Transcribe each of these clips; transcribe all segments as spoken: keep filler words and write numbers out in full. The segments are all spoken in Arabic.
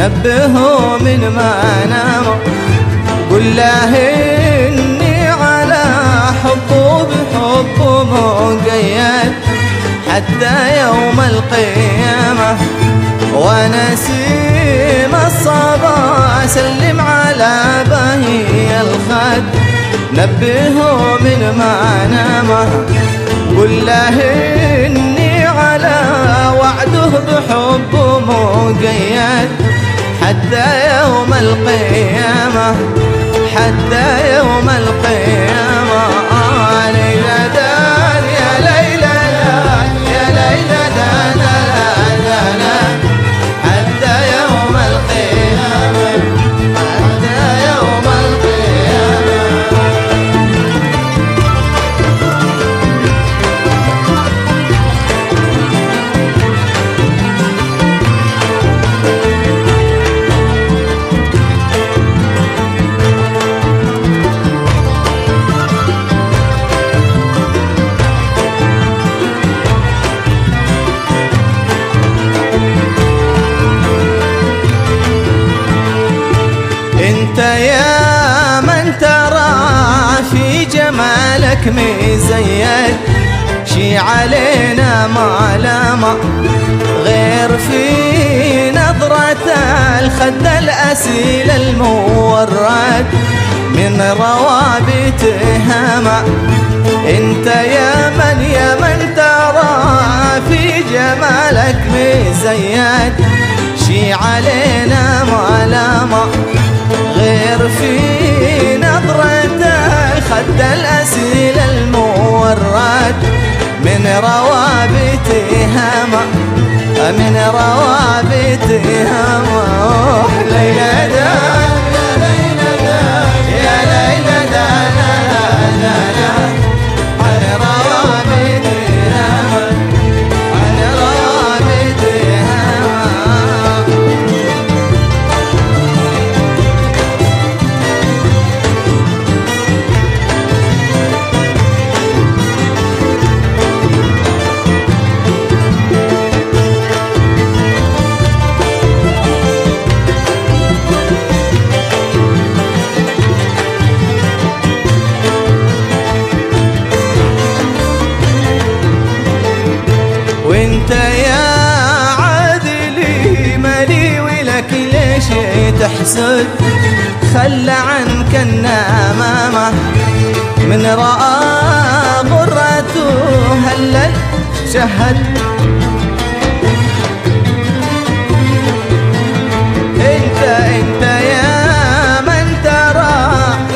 نبهه من ما نام، قل له إني على حبه بحبه مقيد حتى يوم القيامة. ونسيم الصبا سلم على بهي الخد، نبهه من ما نام، قل له إني على وعده بحبه مقيد حتى يوم القيامة، حتى يوم القيامة. آه ليلى دان يا ليلى دان يا ليلى دان لا لا حتى يوم القيامة، حتى يوم القيامة. انت يا من ترى في جمالك مزيد، شي علينا ما لام غير في نظرة الخد الأسيل المورد من روابط هما. انت يا من يا من ترى في جمالك مزيد، شي علينا ما لام غير في نظرة خد الأسيل المورد من روابط هما، من روابط هما. ليلى دان يا ليلى دان يا ليلى دان لا لا لا عن روابط هما، عن روابط هما. وانت يا عادلي مالي ولك ليش تحسد، خلى عنك النمامة من رأى غرته هلل شهد. انت انت يا من ترى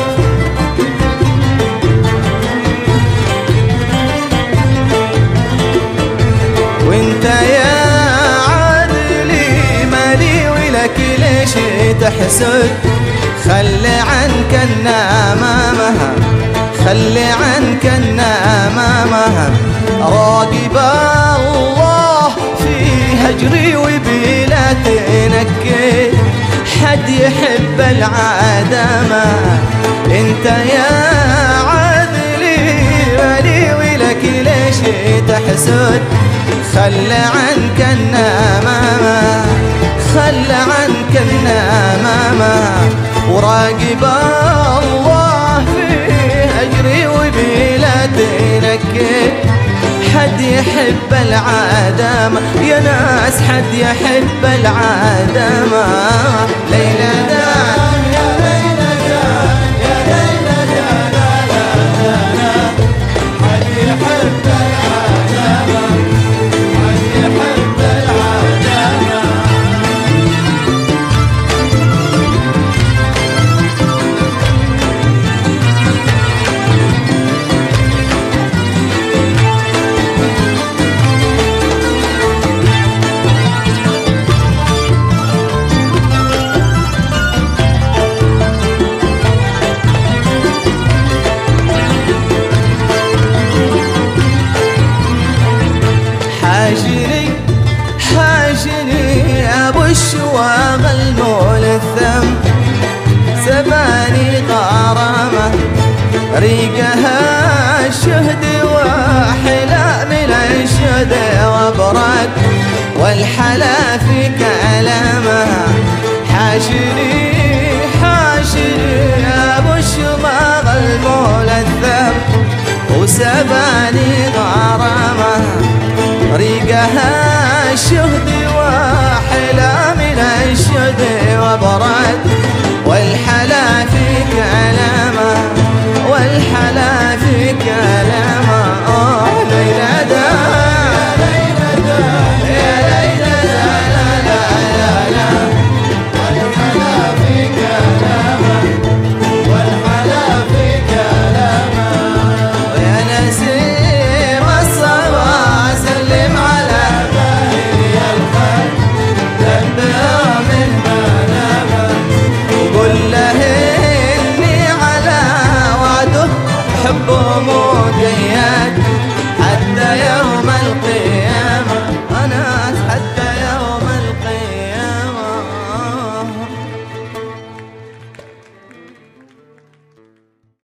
وانت يا عادلي مالي ولك ليش تحسد، خلي عنك النمامة، خلي عنك النمامة. راقب الله في هجري وبلا تنكد حد يحب العدمة. انت يا عادلي مالي ولك ليش تحسد، خلى عنك النمامة، خلى عنك النمامة. وراقب الله في هجري وبلا تنكد حد يحب العدمة. يا ناس حد يحب العدمة. ليلى دان يا ليلى دان يا ليلى دان لا لا لا حد يحب العدمة، حد يحب العدمة. حاجني حاجني ابو الشواغل مول الثم، سباني غرامه ريقها الشهد وحلا من الشهد وبرد والحلا في كلامها. حاشني حاشني يا ابو الشماغ الملثم وسباني غرامه ريقها الشهد وحلا من الشهد وبرد والحلا في كلامه والحلا في كلامه آه ليلى دا يا ليلى دا يا ليلى دا لا لا لا والحلا في كلامه والحلا في كلامه ويا نسيم الصبا سلم على باهي الخير تنبع من منامه وقل له اني على وعده حبه مقيد حتى يوم